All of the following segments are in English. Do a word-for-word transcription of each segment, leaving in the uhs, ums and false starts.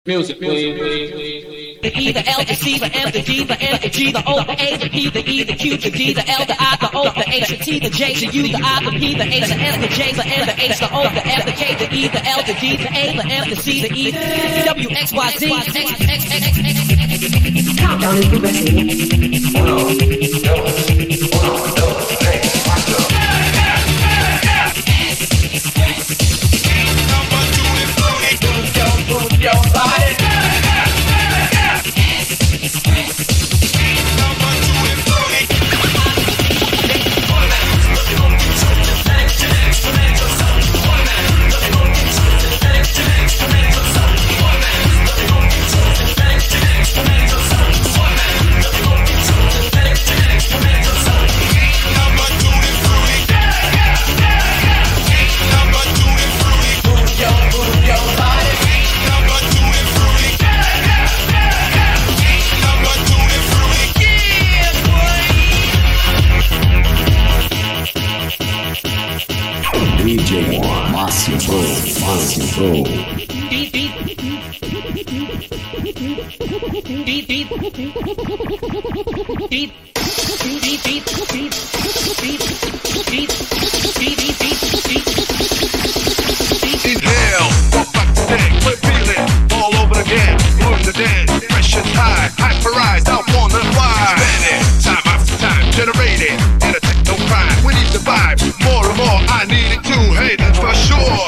Music, please. The E, the L, the C, the M, the D, the N, the G, the O, the A, the P, the E, the Q, the D, the L, the I, the O, the H, the T, the J, the U, the I, the P, the H, the N, the J, the N, the H, the O, the F, the K, the E, the L, the D, the A, the M, the C, the E, W, X, Y, Z, X, X, X, X, X. Countdown is progressing. Uno, dos, uno, dos, tres, cuatro. Move your body. D J Márcio Pro, Márcio Pro. Beat, beat. Beat, beat. Beat, beat, beat, beat, beat, beat, beat, beat, beat. Inhale, walk back to day, we're feeling all over again. Learn the dance, pressure's high, hyperized, I wanna fly. Spinning, time after time, generating in a techno crime. We need the vibe, more and more, I need it too, hey, that's for sure.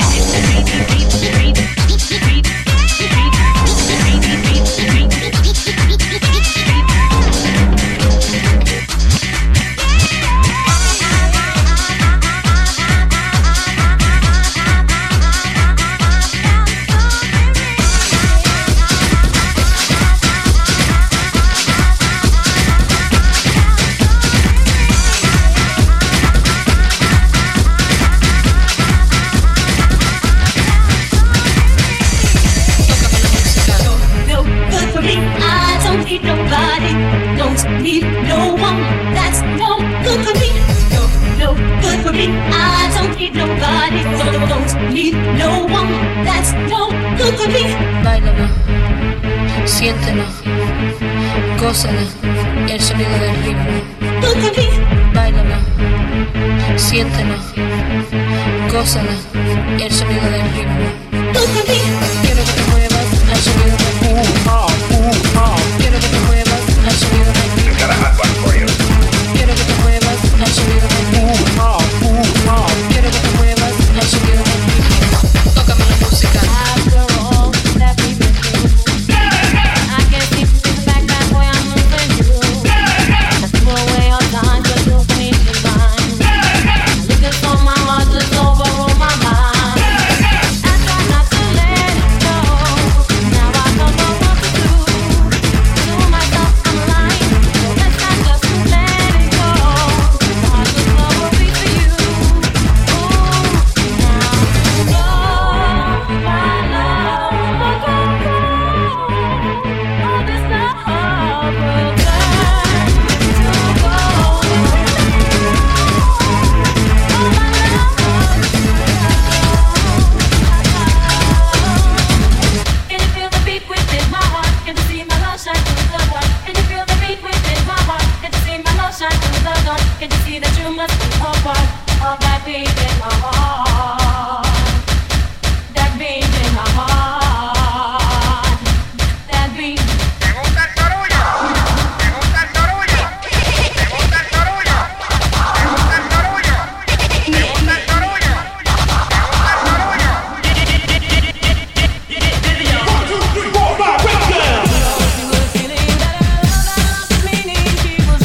Siéntelo, gózalo, el sonido del ritmo. Báilalo, siéntelo, gózalo, el sonido del ritmo. Quiero que te muevas al sonido del ritmo. Quiero que te muevas al sonido del ritmo. Quiero que te muevas al sonido del ritmo. Quiero que te muevas al sonido del ritmo. Tócame la música.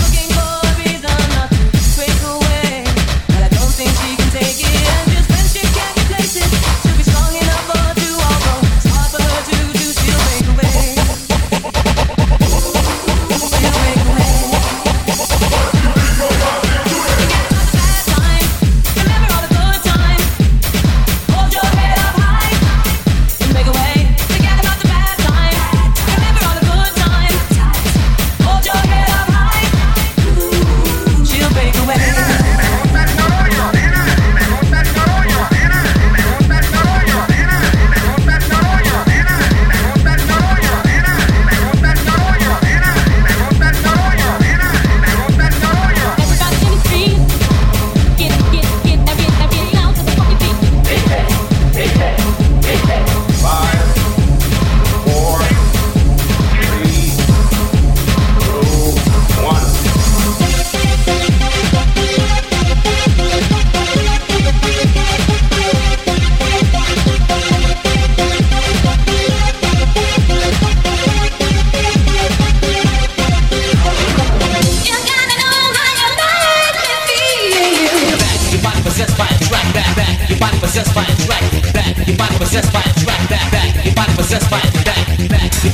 Take it and just when she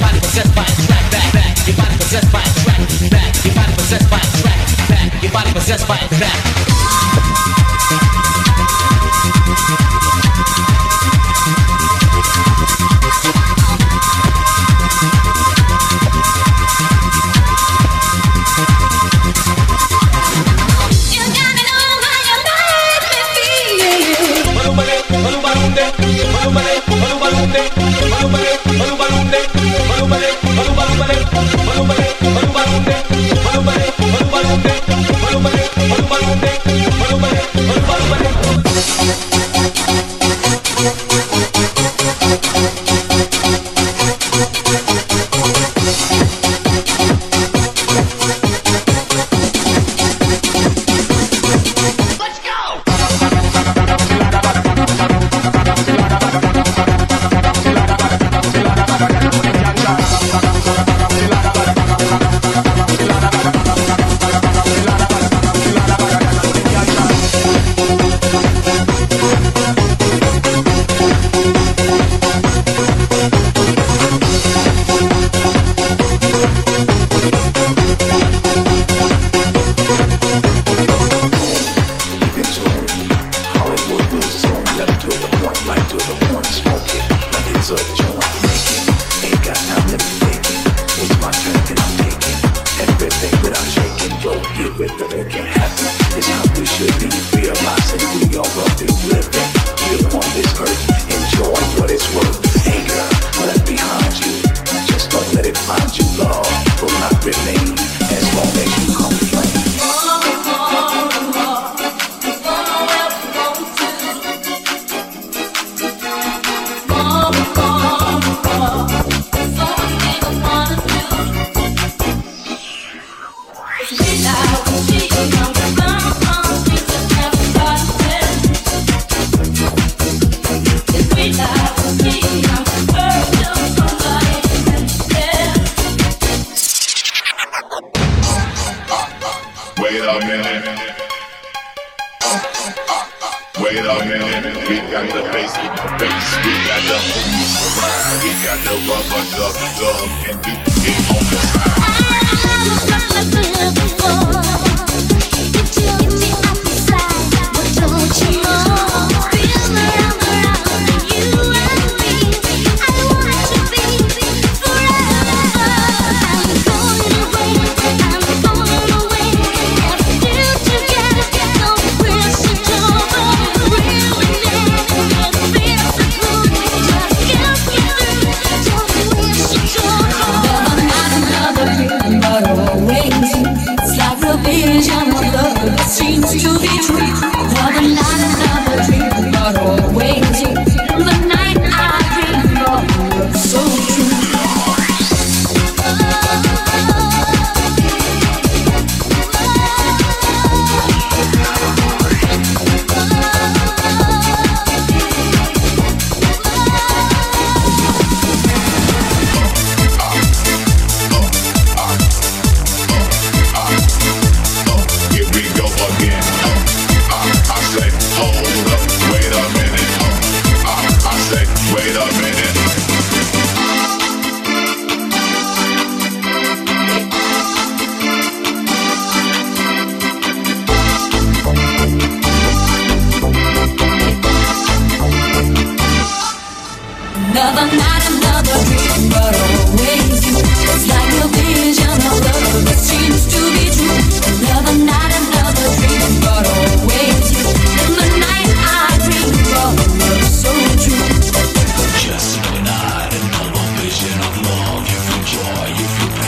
body possessed by a track back, back. Your body possessed by a track back. Your body possessed by a track back. Your body possessed by a track. Just another night, another vision of love. You feel joy, you feel